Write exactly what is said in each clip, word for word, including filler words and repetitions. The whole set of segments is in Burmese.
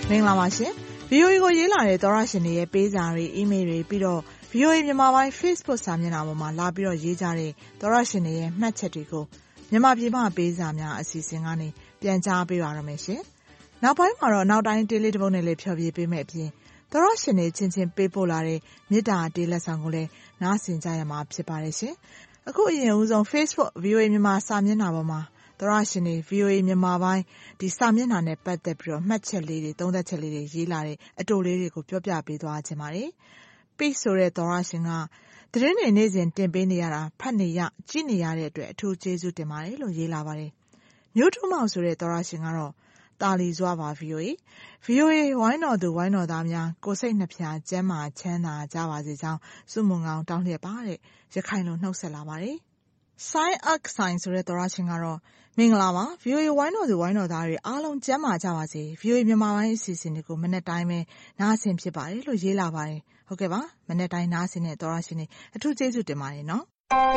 မင်္ဂလာပါရှင် ဗီအိုအေ ကိုရေးလာတဲ့သောရရှင်တွေရဲ့ပေးစာတွေ email တွေပြီးတော့ ဗီအိုအေ မြန်မာပိုင်း Facebook စာမျက်နှာပေါ်မှာလာပြီးတော့ရေးကြတဲ့သောရရှင်တွေရဲ့မှတ်ချက်တွေကိုမြန်မာပြည်မှာပေးစာများအစီအစဉ်ကနေပြန်ကြားပေးပါရမယ်ရှင်။နောက်ပိုင်းမှာတော့နောက်တိုင်းတေးလေးတစ်ပုဒ်နဲ့လည်းဖြောပြပေးမယ်အပြင်သောရရှင်တွေချင်းချင်းပေးပို့လာတဲ့မေတ္တာတေးလက်ဆောင်ကိုလည်းနားဆင်ကြရမှာဖြစ်ပါတယ်ရှင်။အခုအရင်ဦးဆုံး Facebook ဗီအိုအေ မြန်မာစာမျက်နှာပေါ်မှာသောရရှင်တွေ ဗီအိုအေ မြန်မာပိုင်းဒီစာမျက်နှာနဲ့ပတ်သက်ပြီးတော့မှတ်ချက်လေးတွေသုံးသက်ချက်လေးတွေရေးလာတဲ့အတိုလေးတွေကိုပြောပြပေးသွားခြင်းပါတယ်။ Peace ဆိုတဲ့သောရရှင်ကသတင်းတွေနေ့စဉ်တင်ပေးနေရတာဖတ်နေရကြည့်နေရတဲ့အတွက်အထူးကျေးဇူးတင်ပါတယ်လို့ရေးလာပါတယ်။မျိုးထုမောင်ဆိုတဲ့သောရရှင်ကတော့တာလီစွာပါ ဗီအိုအေ ဗီအိုအေ ဝိုင်းတော်သူဝိုင်းတော်သားများကိုယ်စိတ်နှဖျားကျန်းမာချမ်းသာကြပါစေကြောင်းဆုမွန်ကောင်းတောင်းလျက်ပါတဲ့ရခိုင်လိုနှုတ်ဆက်လာပါတယ်။ Sign Up Sign ဆိုတဲ့သောရရှင်ကတော့မင်္ဂလာပါ ဗီအိုအေ ဝိုင်းတော်သူဝိုင်းတော်သားတွေအားလုံးကျန်းမာကြပါစေ ဗီအိုအေ မြန်မာပိုင်းအစီအစဉ်တွေကိုမနေ့တိုင်းပဲနားဆင်ဖြစ်ပါတယ်လို့ရေးလာပါတယ်။ဟုတ်ကဲ့ပါမနေ့တိုင်းနားဆင်တဲ့သောရရှင်တွေအထူးကျေးဇူးတင်ပါတယ်နော်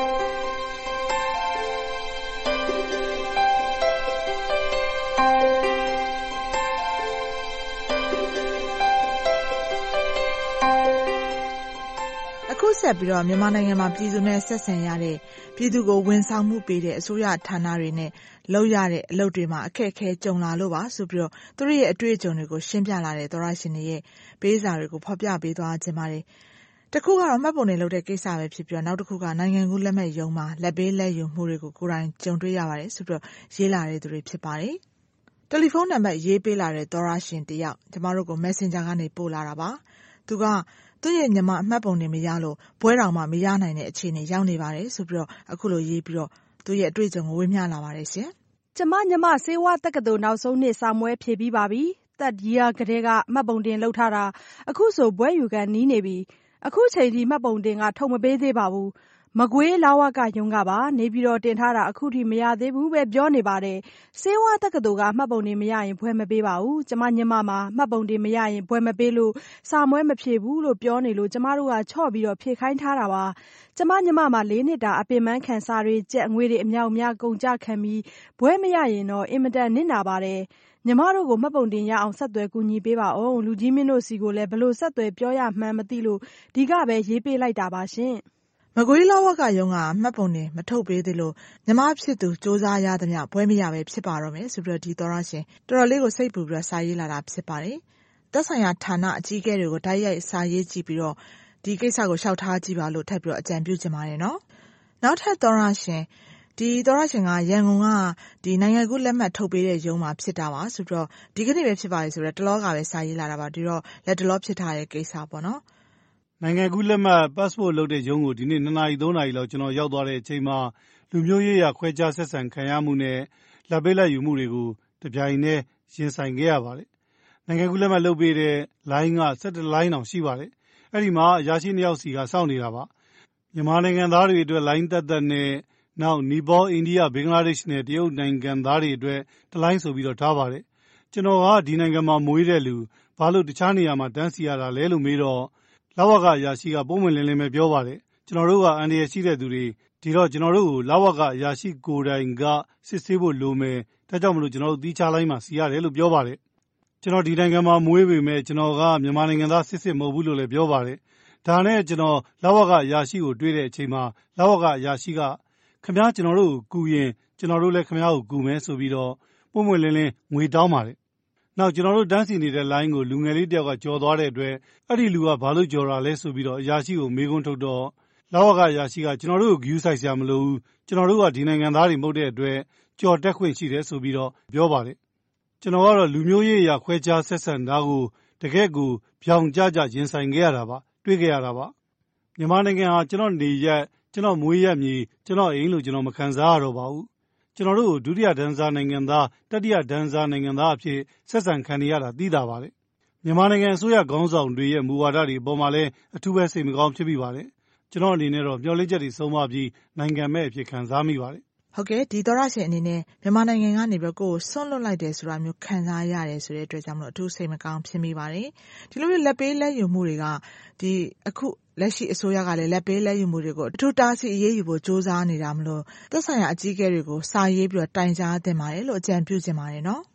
အခုဆက်ပြီးတော့မြန်မာနိုင်ငံမှာပြည်သူနဲ့ဆက်ဆံရတဲ့ပြည်သူကိုဝန်ဆောင်မှုပေးတဲ့အစိုးရဌာနတွေနဲ့လုပ်ရတဲ့အလုပ်တွေမှာအခက်အခဲကြုံလာလို့ပါဆိုပြီးတော့သူတို့ရဲ့အတွေ့အကြုံတွေကိုရှင်းပြလာတဲ့သောရရှင်တွေရဲ့ပေးစာတွေကိုဖော်ပြပေးသွားခြင်းပါတယ်။တစ်ခုကတော့မှတ်ပုံတင်လုပ်တဲ့ကိစ္စပဲဖြစ်ပြီးတော့နောက်တစ်ခုကနိုင်ငံကူးလက်မှတ်ရုံးမှာလက်ပေးလက်ယူမှုတွေကိုကိုယ်တိုင်ကြုံတွေ့ရပါတယ်ဆိုပြီးတော့ရေးလာတဲ့သူတွေဖြစ်ပါတယ်။တယ်လီဖုန်းနံပါတ်ရေးပေးလာတဲ့သောရရှင်တယောက်ကျမတို့ကို Messenger ကနေပို့လာတာပါ။သူကသူ့ရဲ့ညီမအမှတ်ပုံတင်မရလို့ဘွဲတော်မှမရနိုင်တဲ့အခြေအနေရောက်နေပါတယ်ဆိုပြီးတော့အခုလိုရေးပြီးတော့သူ့ရဲ့အတွေ့အကြုံကိုဝေမျှလာပါတယ်ရှင်။ကျမညီမစေဝါတက္ကသိုလ်နောက်ဆုံးနှစ်စာမွဲဖြေပြီးပါပြီ။သက်ကြီးကတည်းကမှတ်ပုံတင်လုပ်ထားတာအခုဆိုဘွဲယူကန်နီးနေပြီ။အခုချိန်ထိမှတ်ပုံတင်ကထုတ်မပေးသေးပါဘူး။မကွေးလာဝကရုံးကပါနေပြီးတော့တင်ထားတာအခုထိမရသေးဘူးပဲပြောနေပါတယ်။စေဝါတက္ကသိုလ်ကမှတ်ပုံတင်မရရင်ဘွဲမပေးပါဘူး။ကျမညီမမှာမှတ်ပုံတင်မရရင်ဘွဲမပေးလို့စာမွဲမဖြေဘူးလို့ပြောနေလို့ကျမတို့ကချော့ပြီးတော့ဖြေခိုင်းထားတာပါ။ကျမညီမမှာလေးနှစ်တာအပင်ပန်းခံစားတွေကြက်ငွေတွေအမြောက်အများကုန်ကြခံပြီးဘွဲမရရင်တော့အင်မတန်နစ်နာပါတယ်။ညီမတို့ကိုမှတ်ပုံတင်ရအောင်ဆက်သွယ်ကူညီပေးပါအောင်လူကြီးမင်းတို့စီကိုလည်းဘလို့ဆက်သွယ်ပြောရမှန်းမသိလို့ဒီကပဲရေးပေးလိုက်တာပါရှင်။မကွေးလာဝကရုံးကမှတ်ပုံတင်မထုတ်ပေးသေးလို့ညီမဖြစ်သူစ조사ရသမျှဘွဲမရပဲဖြစ်ပါတော့မယ်ဆိုပြီးတော့ဒီသောရရှင်တော်တော်လေးကိုစိတ်ပူပြီးတော့စာရေးလာတာဖြစ်ပါတယ်။သက်ဆိုင်ရာဌာနအကြီးအကဲတွေကိုတိုက်ရိုက်စာရေးကြည့်ပြီးတော့ဒီကိစ္စကိုလျှောက်ထားကြည့်ပါလို့ထပ်ပြီးတော့အကြံပြုချင်ပါတယ်နော်။နောက်ထပ်သောရရှင်ဒီသောရရှင်ကရန်ကုန်ကဒီနိုင်ငံကူးလက်မှတ်ထုတ်ပေးတဲ့ရုံးမှာဖြစ်တာပါဆိုပြီးတော့ဒီကနေ့ပဲဖြစ်ပါလေဆိုတော့တလောကပဲစာရေးလာတာပါဒီတော့လက်တလောဖြစ်ထားတဲ့ကိစ္စပေါ့နော်။နိုင်ငံကူးလက်မှတ် passport လုပ်တဲ့ရုံးကိုဒီနေ့နှစ်နာရီသုံးနာရီလောက်ကျွန်တော်ရောက်သွားတဲ့အချိန်မှာလူမျိုးရေးရာခွဲခြားဆက်ဆံခံရမှုနဲ့လက်ပေးလက်ယူမှုတွေကိုတပြိုင်တည်းရင်ဆိုင်ခဲ့ရပါတယ်။နိုင်ငံကူးလက်မှတ်လုပ်ပေးတဲ့ line ကဆယ့်တစ်လိုင်းတောင်ရှိပါတယ်။အဲ့ဒီမှာအရာရှိနှစ်ယောက်စီကစောင့်နေတာပါ။မြန်မာနိုင်ငံသားတွေအတွက် line သက်သက်နဲ့နောက်နီပေါအိန္ဒိယဘင်္ဂလားဒေ့ရှ်နဲ့တရုတ်နိုင်ငံသားတွေအတွက်တလိုင်းဆိုပြီးတော့ထားပါတယ်။ကျွန်တော်ကဒီနိုင်ငံမှာမွေးတဲ့လူဘာလို့တခြားနေရာမှာတန်းစီရတာလဲလို့မေးတော့လဝကအရာရှိကပုံမှန်လင်းလင်းပဲပြောပါတယ်ကျွန်တော်တို့ကအန်ဒီရရှိတဲ့သူတွေဒီတော့ကျွန်တော်တို့ကိုလဝကအရာရှိကိုယ်တိုင်ကစစ်ဆေးဖို့လိုမယ်ဒါကြောင့်မလို့ကျွန်တော်တို့တီးခြားလိုင်းမှာစီရတယ်လို့ပြောပါတယ်ကျွန်တော်ဒီနိုင်ငံမှာမွေးပေမဲ့ကျွန်တော်ကမြန်မာနိုင်ငံသားစစ်စစ်မဟုတ်ဘူးလို့လည်းပြောပါတယ်ဒါနဲ့ကျွန်တော်လဝကအရာရှိကိုတွေ့တဲ့အချိန်မှာလဝကအရာရှိကခင်ဗျားကျွန်တော်တို့ကိုကူရင်ကျွန်တော်တို့လည်းခင်ဗျားကိုကူမယ်ဆိုပြီးတော့ပုံမှန်လင်းလင်းငွေတောင်းပါတယ်နောက်ကျွန်တော်တို့တန်းစီနေတဲ့ line ကိုလူငယ်လေးတယောက်ကကြော်သွားတဲ့အတွက်အဲ့ဒီလူကဘာလို့ကြော်တာလဲဆိုပြီးတော့အရာရှိကိုမေးခွန်းထုတ်တော့လဝကအရာရှိကကျွန်တော်တို့ကိုဂယူးဆိုင်စရာမလိုဘူးကျွန်တော်တို့ကဒီနိုင်ငံသားတွေမဟုတ်တဲ့အတွက်ကြော်တက်ခွင့်ရှိတယ်ဆိုပြီးတော့ပြောပါတယ်ကျွန်တော်ကတော့လူမျိုးရေးအရာခွဲခြားဆက်ဆံတာကိုတကယ့်ကိုပြောင်ကြကြရင်ဆိုင်ခဲ့ရတာပါတွေ့ခဲ့ရတာပါမြန်မာနိုင်ငံဟာကျွန်တော်နေရက်ကျွန်တော်မွေးရက်မြေကျွန်တော်အိမ်လို့ကျွန်တော်မခံစားရတော့ပါဘူးကျွန်တော်တို့ဒုတိယဒန်းစားနိုင်ငံသားတတိယဒန်းစားနိုင်ငံသားအဖြစ်ဆက်ဆံခံရတာသိတာပါလေမြန်မာနိုင်ငံအစိုးရခေါင်းဆောင်တွေရဲ့မူဝါဒတွေအပေါ်မှာလည်းအထူးပဲစိတ်မကောင်းဖြစ်မိပါတယ်ကျွန်တော်အနေနဲ့တော့မျှော်လင့်ချက်တွေဆုံးမပြီးနိုင်ငံမဲ့အဖြစ်ခံစားမိပါတယ်ဟုတ်ကဲ့ဒီသောရရှင်အနေနဲ့မြန်မာနိုင်ငံကနေပြီးကိုယ်ဆွန့်လွတ်လိုက်တယ်ဆိုတာမျိုးခံစားရတယ်ဆိုတဲ့အတွက်ကြောင့်မလို့အထူးစိတ်မကောင်းဖြစ်မိပါတယ်ဒီလိုမျိုးလက်ပေးလက်ယူမှုတွေကဒီအခုလက်ရှိအစိုးရကလည်းလက်ပေးလက်ယူမှုတွေကိုအထူးတားဆီးအရေးယူဖို့စ조사နေတာမလို့သက်ဆိုင်ရာအကြီးအကဲတွေကိုစာရေးပြီးတော့တိုင်ကြားသင့်ပါတယ်လို့အကြံပြုချင်ပါတယ်နော်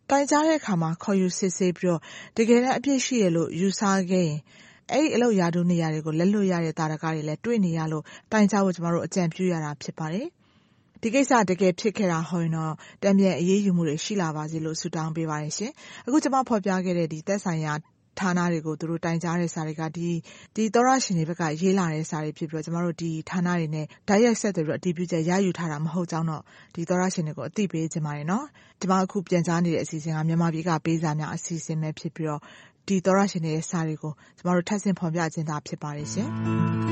တိုင်ကြားတဲ့အခါမှာခေါ်ယူစစ်ဆေးပြီးတော့တကယ်တမ်းအပြစ်ရှိရလို့ယူဆခဲ့ရင်အဲ့ဒီအလုပ်ရာထူးနေရာတွေကိုလက်လွတ်ရတဲ့တာရကတွေလည်းတွေ့နေရလို့တိုင်ကြားဖို့ကျမတို့အကြံပြုရတာဖြစ်ပါတယ်။ဒီကိစ္စတကယ်ဖြစ်ခဲ့တာဟောရင်တော့တံပြန်အရေးယူမှုတွေရှိလာပါစေလို့ဆုတောင်းပေးပါတယ်ရှင်။အခုကျမဖော်ပြခဲ့တဲ့ဒီသက်ဆိုင်ရာဌာနတွေကိုသူတို့တိုင်ကြားတဲ့စာတွေကဒီဒီသောရရှင်တွေဘက်ကရေးလာတဲ့စာတွေဖြစ်ပြီးတော့ကျမတို့ဒီဌာနတွေနဲ့ဓာတ်ရိုက်ဆက်သွယ်ပြီးအတည်ပြုချက်ရယူထားတာမဟုတ်ကြောင်းတော့ဒီသောရရှင်တွေကိုအသိပေးချင်ပါတယ်နော်။ကျမအခုပြန်ကြားနေတဲ့အစီအစဉ်ကမြန်မာပြည်ကပေးစာများအစီအစဉ်ပဲဖြစ်ပြီးတော့ဒီသောရရှင်တွေရဲ့စာတွေကိုကျမတို့ထပ်ဆင့်ဖော်ပြခြင်းသာဖြစ်ပါတယ်ရှင်။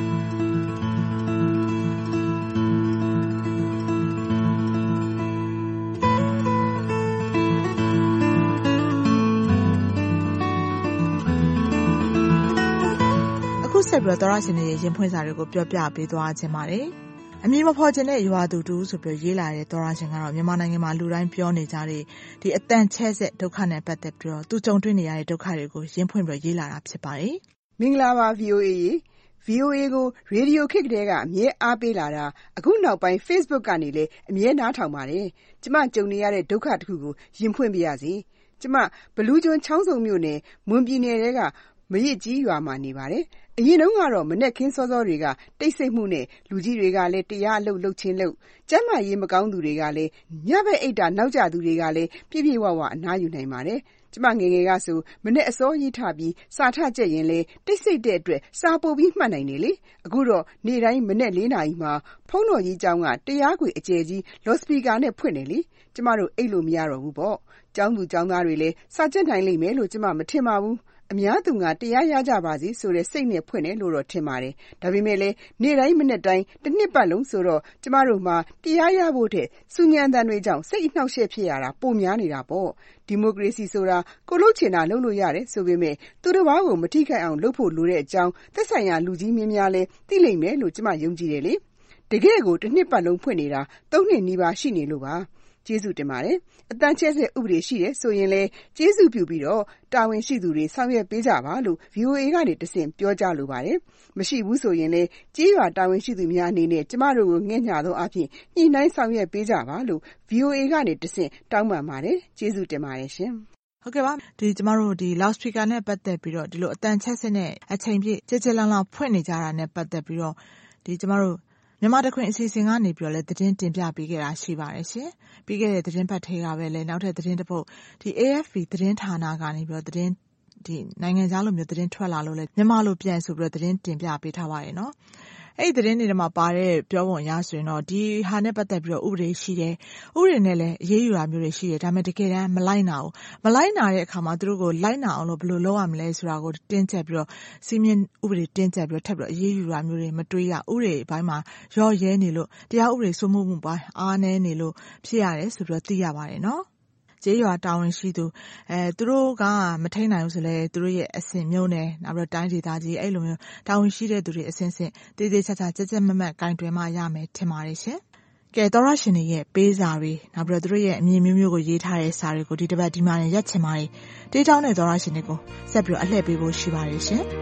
ဆက်ပြီးတော့သောရရှင်တွေရဲ့ရင်ဖွင့်စာတွေကိုပြောပြပေးသွားခြင်းပါတယ်။အမည်မဖော်ခြင်းတဲ့ရွာသူတူဆိုပြီးရေးလာတဲ့သောရရှင်ကတော့မြန်မာနိုင်ငံမှာလူတိုင်းပြောနေကြတဲ့ဒီအတန်ချဲ့ဆက်ဒုက္ခနဲ့ပတ်သက်ပြီးတော့သူကြုံတွေ့နေရတဲ့ဒုက္ခတွေကိုရင်ဖွင့်ပြီးရေးလာတာဖြစ်ပါတယ်။မင်္ဂလာပါ ဗွီအိုအေ ရေ ဗွီအိုအေ ကိုရေဒီယိုခေတ်ကလေးကအမြဲအားပေးလာတာအခုနောက်ပိုင်း Facebook ကနေလည်းအမြဲနားထောင်ပါတယ်။ကျမကြုံနေရတဲ့ဒုက္ခတစ်ခုကိုရင်ဖွင့်ပြရစီ။ကျမဘလူးကျွန်းချောင်းစုံမြို့နယ်မွန်ပြည်နယ်ကမရစ်ကြီးရွာမှာနေပါတယ်။အရင်တုန်းကတော့မနဲ့ခင်းစောစောတွေကတိတ်ဆိတ်မှုနဲ့လူကြီးတွေကလည်းတရားအလုပ်လုပ်ချင်းလုပ်ကျမ်းမာရေးမကောင်းသူတွေကလည်းညဘက်အိတ်တာနောက်ကျသူတွေကလည်းပြည့်ပြည့်ဝဝအနားယူနိုင်ပါတယ်။ကျမငယ်ငယ်ကဆိုမနဲ့အစောကြီးထပြီးစာထကြက်ရင်လေတိတ်ဆိတ်တဲ့အတွက်စာပို့ပြီးမှတ်နိုင်တယ်လေ။အခုတော့နေ့တိုင်းမနဲ့လေးနာရီမှာဖုန်းတော်ကြီးကျောင်းကတရားခွေအကျယ်ကြီးလော့စပီကာနဲ့ဖွင့်တယ်လေ။ကျမတို့အိတ်လို့မရတော့ဘူးပေါ့။ကျောင်းသူကျောင်းသားတွေလည်းစာကြက်နိုင်လိမ့်မယ်လို့ကျမမထင်ပါဘူး။အများသူငါတရားရကြပါစေဆိုတဲ့စိတ်နဲ့ဖွင့်တယ်လို့တော့ထင်ပါတယ်။ဒါပေမဲ့လည်းနေ့တိုင်းမနေ့တိုင်းတစ်နှစ်ပတ်လုံးဆိုတော့ကျမတို့မှာတရားရဖို့တဲ့စူညံတန်တွေကြောင့်စိတ်အနှောက်အယှက်ဖြစ်ရတာပိုများနေတာပေါ့။ဒီမိုကရေစီဆိုတာကိုလို့ချင်တာလုပ်လို့ရတယ်ဆိုပေမဲ့သူတစ်ပါးကိုမထိခိုက်အောင်လုပ်ဖို့လိုတဲ့အကြောင်းသက်ဆိုင်ရာလူကြီးမင်းများလည်းသိလိမ့်မယ်လို့ကျမယုံကြည်တယ်လေ။တကယ်ကိုတစ်နှစ်ပတ်လုံးဖွင့်နေတာသုံးနှစ်နီးပါးရှိနေလို့ပါ။ကျေးဇူးတင်ပါတယ်။အတန်ချဲ့ဆက်ဥပဒေရှိတယ်ဆိုရင်လည်းကျေးဇူးပြုပြီးတော့တာဝန်ရှိသူတွေဆောင်ရွက်ပေးကြပါလို့ ဗွီအိုအေ ကနေတဆင့်ပြောကြလိုပါတယ်။မရှိဘူးဆိုရင်လည်းကြေးရွာတာဝန်ရှိသူများအနေနဲ့ကျမတို့ကိုငဲ့ညာသောအဖြစ်ညှိနှိုင်းဆောင်ရွက်ပေးကြပါလို့ ဗွီအိုအေ ကနေတဆင့်တောင်းပန်ပါတယ်။ကျေးဇူးတင်ပါတယ်ရှင်။ဟုတ်ကဲ့ပါဒီကျမတို့ဒီ loudspeaker နဲ့ပတ်သက်ပြီးတော့ဒီလိုအတန်ချဲ့ဆက်နဲ့အချိန်ပြည့်ကြည်ကြည်လန်းလန်းဖွင့်နေကြတာနဲ့ပတ်သက်ပြီးတော့ဒီကျမတို့မြန်မာတခွင်အစီအစဉ်ကနေပြီးတော့လည်းသတင်းတင်ပြပေးခဲ့တာရှိပါတယ်ရှင်။ပြီးခဲ့တဲ့သတင်းပတ်ထဲကပဲလည်းနောက်ထပ်သတင်းတစ်ပုဒ်ဒီ အေအက်ဖ်ပီ သတင်းဌာနကနေပြီးတော့သတင်းဒီနိုင်ငံခြားလိုမျိုးသတင်းထွက်လာလို့လည်းမြန်မာလိုပြန်ဆိုပြီးတော့သတင်းတင်ပြပေးထားပါတယ်နော်။အဲ့ဒီသတင်းတွေမှာပါတဲ့ပြောပုံအရဆိုရင်တော့ဒီဟာနဲ့ပတ်သက်ပြီးတော့ဥပဒေရှိတယ်။ဥပဒေနဲ့လည်းအရေးယူတာမျိုးတွေရှိတယ်။ဒါပေမဲ့တကယ်တမ်းမလိုက်နာဘူး။မလိုက်နာတဲ့အခါမှာသူတို့ကိုလိုက်နာအောင်လို့ဘယ်လိုလုပ်ရမလဲဆိုတာကိုတင်းကျပ်ပြီးတော့စီမင်းဥပဒေတင်းကျပ်ပြီးတော့ထပ်ပြီးတော့အရေးယူတာမျိုးတွေမတွေးရ။ဥပဒေဘိုင်းမှာရော့ရဲနေလို့တရားဥပဒေစိုးမိုးမှုပိုင်းအားနည်းနေလို့ဖြစ်ရတယ်ဆိုပြီးတော့သိရပါတယ်နော်။ကျေးရွာတာဝန်ရှိသူအဲသူတို့ကမထိန်နိုင်ဘူးဆိုလဲသူတို့ရဲ့အဆင့်မျိုးနဲ့နောက်ပြီးတော့တိုင်းဒေသကြီးအဲ့လိုမျိုးတာဝန်ရှိတဲ့သူတွေအဆင့်ဆင့်တည်တည်ချာချာကြက်ကြက်မမတ်ကင်တွယ်မှရမယ်ထင်ပါတယ်ရှင်။ကဲသောရရှင်တွေရဲ့ပေးစာတွေနောက်ပြီးတော့သူတို့ရဲ့အမြင်မျိုးမျိုးကိုရေးထားတဲ့စာတွေကိုဒီတစ်ပတ်ဒီမှာနဲ့ရက်ချင်ပါတယ်။တေးတောင်းတဲ့သောရရှင်တွေကိုဆက်ပြီးတော့အလှည့်ပေးဖို့ရှိပါတယ်ရှင်။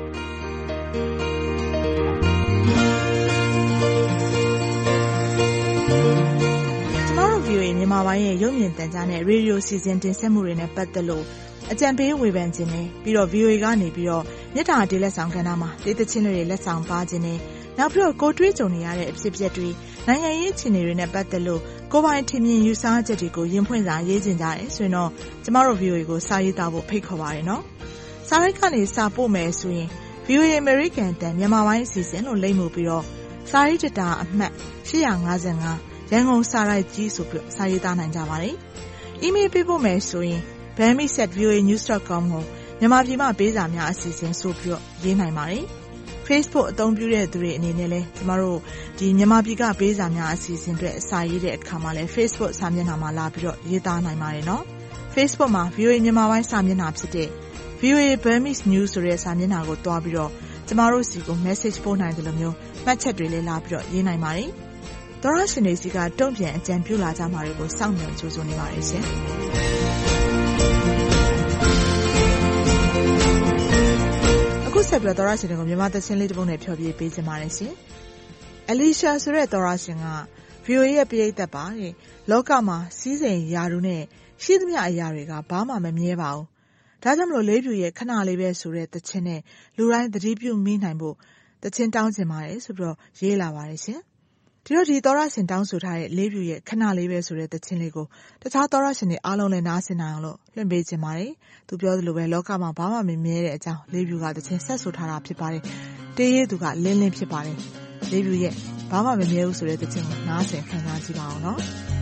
မြန်မာပိုင်းရဲ့ရုပ်မြင်သံကြားနဲ့ရေဒီယိုစီစဉ်တင်ဆက်မှုတွေနဲ့ပတ်သက်လို့အကြံပေးဝေဖန်ခြင်းနဲ့ပြီးတော့ ဗွီအိုအေ ကနေပြီးတော့မြစ်တာတေးလက်ဆောင်ကဏ္ဍမှာတေးသချင်းတွေလက်ဆောင်ပါခြင်းနဲ့နောက်ပြီးတော့ကိုတွေးကြုံနေရတဲ့အဖြစ်အပျက်တွေနိုင်ငံရေးအခြေအနေတွေနဲ့ပတ်သက်လို့ကိုယ်ပိုင်ထင်မြင်ယူဆချက်တွေကိုရင်ဖွင့်စာရေးခြင်းကြတယ်ဆိုရင်တော့ကျမတို့ ဗွီအိုအေ ကိုစာရေးသားဖို့ဖိတ်ခေါ်ပါတယ်နော်။စာရိုက်ကနေစာပို့မယ်ဆိုရင် ဗွီအိုအေ American တန်မြန်မာပိုင်းအစီအစဉ်လို့လိမ့်မှုပြီးတော့စာရေးတတာအမှတ်ရှစ်၅၅ရန်ကုန်စာရိုက်ကြီးဆိုပြီးစာရေးသားနိုင်ကြပါတယ်။ အီးမေးလ်ပေးဖို့မယ်ဆိုရင် burmese at v o a news dot com ကိုမြန်မာပြည်မှာပေးစာများအစီအစဉ်ဆိုပြီးတော့ရေးနိုင်ပါတယ်။ Facebook အသုံးပြုတဲ့သူတွေအနေနဲ့လည်းကျမတို့ဒီမြန်မာပြည်ကပေးစာများအစီအစဉ်တွေအစာရေးတဲ့အခါမှာလည်း Facebook စာမျက်နှာမှာလာပြီးတော့ရေးသားနိုင်ပါတယ်နော်။ Facebook မှာ ဗွီအိုအေ မြန်မာပိုင်းစာမျက်နှာဖြစ်တဲ့ ဗွီအိုအေ Burmese News ဆိုတဲ့စာမျက်နှာကိုတွားပြီးတော့ကျမတို့စီကို message ပို့နိုင်တယ်လို့မျိုးမှတ်ချက်တွေလည်းလာပြီးတော့ရေးနိုင်ပါတယ်။သောရရှင်တွေစီကတုံ့ပြန်အကြံပြုလာကြမှာတွေကိုစောင့်မျှော်ကြိုးစားနေပါတယ်ရှင်။အခုဆက်ပြီးသောရရှင်တွေကိုမြန်မာသချင်းလေးတစ်ပုဒ်နဲ့ဖျော်ဖြေပေးချင်ပါတယ်ရှင်။ Alicia ဆိုတဲ့သောရရှင်က ဗွီအိုအေ ရဲ့ပရိသတ်ပါတဲ့လောကမှာစီးစိမ်ယာရုနဲ့ရှိသမျှအရာတွေကဘာမှမမြဲပါဘူးဒါကြောင့်မလို့လေးဖြူရဲ့ခဏလေးပဲဆိုတဲ့သချင်းနဲ့လူတိုင်းသတိပြုမိနိုင်ဖို့သချင်းတောင်းကျင်ပါတယ်ဆိုပြီးတော့ရေးလာပါတယ်ရှင်ဒီတော့ဒီသောရရှင်တောင်းဆိုထားတဲ့လေးဖြူရဲ့ခဏလေးပဲဆိုတဲ့သချင်းလေးကိုတခြားသောရရှင်တွေအားလုံးလည်းနားဆင်နိုင်အောင်လို့လွှင့်ပေးခြင်းပါတယ်သူပြောသလိုပဲလောကမှာဘာမှမမြဲတဲ့အကြောင်းလေးဖြူကသချင်းဆက်ဆိုထားတာဖြစ်ပါတယ်တေးရသူကလင်းလင်းဖြစ်ပါတယ်လေးဖြူရဲ့ဘာမှမမြဲဘူးဆိုတဲ့သချင်းကိုနားဆင်ခံစားကြည့်ပါအောင်နော်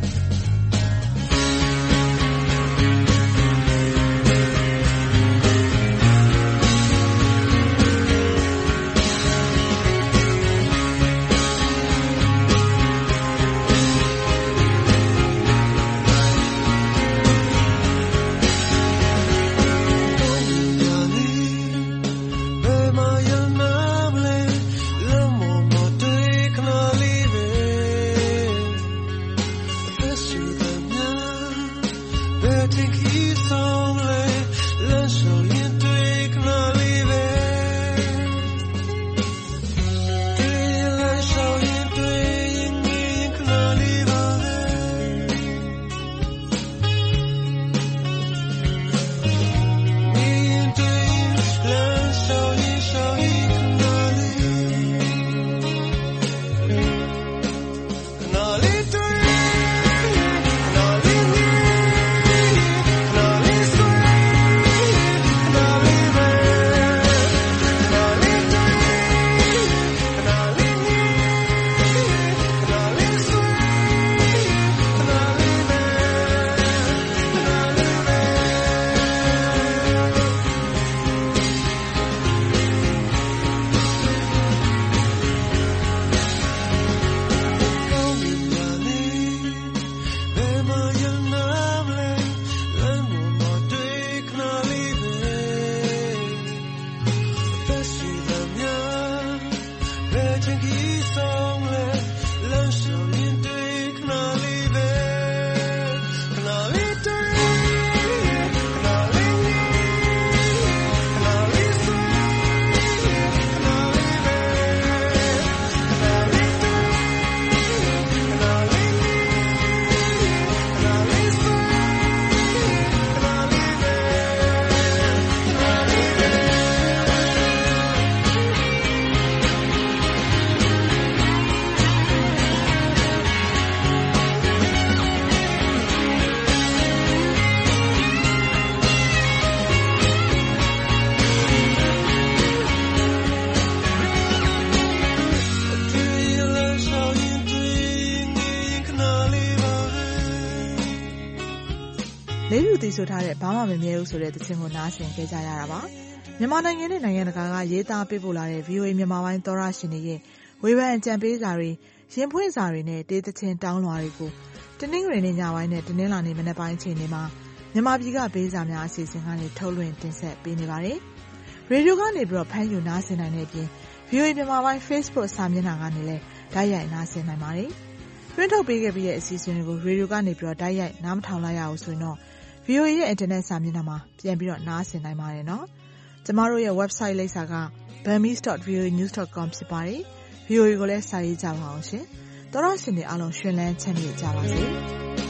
လေးဖြူတည်ဆိုထားတဲ့ဘာမှမမြဲဘူးဆိုတဲ့သချင်းကိုနားဆင်ကြကြရတာပါမြန်မာနိုင်ငံနဲ့နိုင်ငံတကာကရေးသားပေးပို့လာတဲ့ ဗီအိုအေ မြန်မာပိုင်းသောရရှင်တွေရဲ့ဝေဖန်အကြံပေးစာတွေရင်ဖွင့်စာတွေနဲ့တေးသချင်းတောင်းလွှာတွေကိုတနင်္ဂနွေနေ့ညပိုင်းနဲ့တနင်္လာနေ့မနက်ပိုင်းအချိန်တွေမှာမြန်မာပြည်ကပေးစာများအစီအစဉ်ကနေထုတ်လွှင့်တင်ဆက်ပေးနေပါတယ်ရေဒီယိုကနေပြီးတော့ဖမ်းယူနားဆင်နိုင်တဲ့အပြင် ဗီအိုအေ မြန်မာပိုင်း Facebook စာမျက်နှာကနေလည်းဓာတ်ရိုက်နားဆင်နိုင်ပါတယ်တွင်းထုတ်ပေးခဲ့ပြီးတဲ့အစီအစဉ်တွေကိုရေဒီယိုကနေပြီးတော့ဓာတ်ရိုက်နားမထောင်လိုက်ရအောင်ဆိုရင်တော့ ဗီအိုအေ ရဲ့ internet စာမျက်နှာမှာပြန်ပြီးတော့နားဆင်နိုင်ပါတယ်နော်ကျမတို့ရဲ့ website လိပ်စာက burmese dot v o a news dot com ဖြစ်ပါတယ် ဗီအိုအေ ကိုလည်းစာရေးကြပါအောင်ရှင်သောရရှင်တွေအားလုံးရှင်လန်းချမ်းမြေ့ကြပါစေ